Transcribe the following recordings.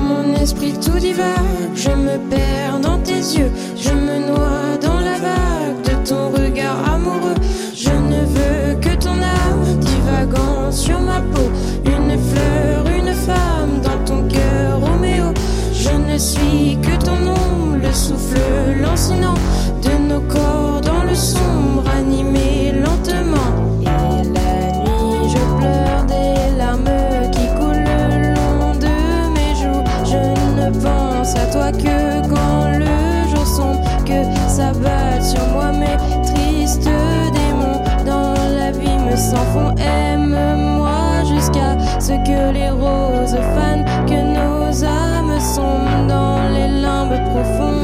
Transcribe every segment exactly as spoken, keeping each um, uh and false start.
mon esprit tout divague, je me perds dans tes yeux, je me noie dans la vague de ton regard amoureux. Je ne veux que ton âme divagant sur ma peau, une fleur, une femme dans ton cœur, Roméo. Je ne suis que ton ombre, le souffle lancinant de nos corps dans le sombre, animé lentement. Et la nuit, je pleure des larmes qui coulent le long de mes joues. Je ne pense à toi que quand le jour sombre, que s'abattent sur moi mes tristes démons. Dans la vie me s'enfont, aime-moi jusqu'à ce que les roses fanent, que nos âmes sombrent dans les limbes profondes.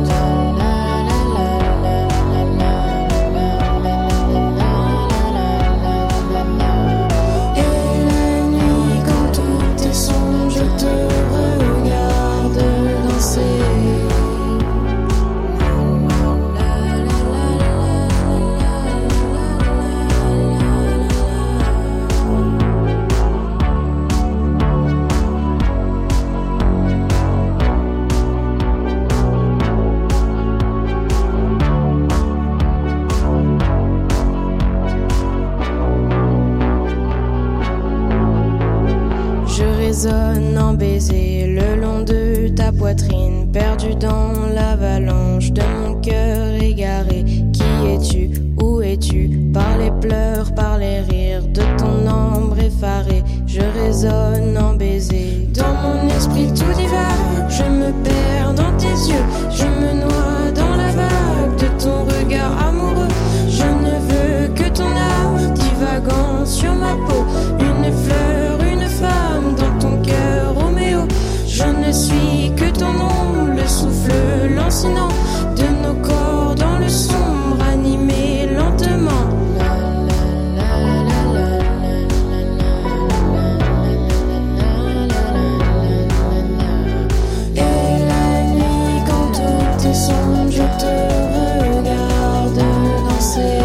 En baiser le long de ta poitrine, perdu dans l'avalanche de mon cœur égaré. Qui es-tu? Où es-tu? Par les pleurs, par les rires de ton ombre effarée, je résonne en baiser. Dans mon esprit tout divague, je me perds dans tes yeux, je me noie dans la vague de ton regard amoureux. Je ne veux que ton âme divagant sur ma peau, une fleur, une femme dans ton cœur, Roméo. Je ne suis que ton ombre, le souffle lancinant de nos corps dans le sombre, animé lentement. Et la nuit, quand tout est sombre, je te regarde danser.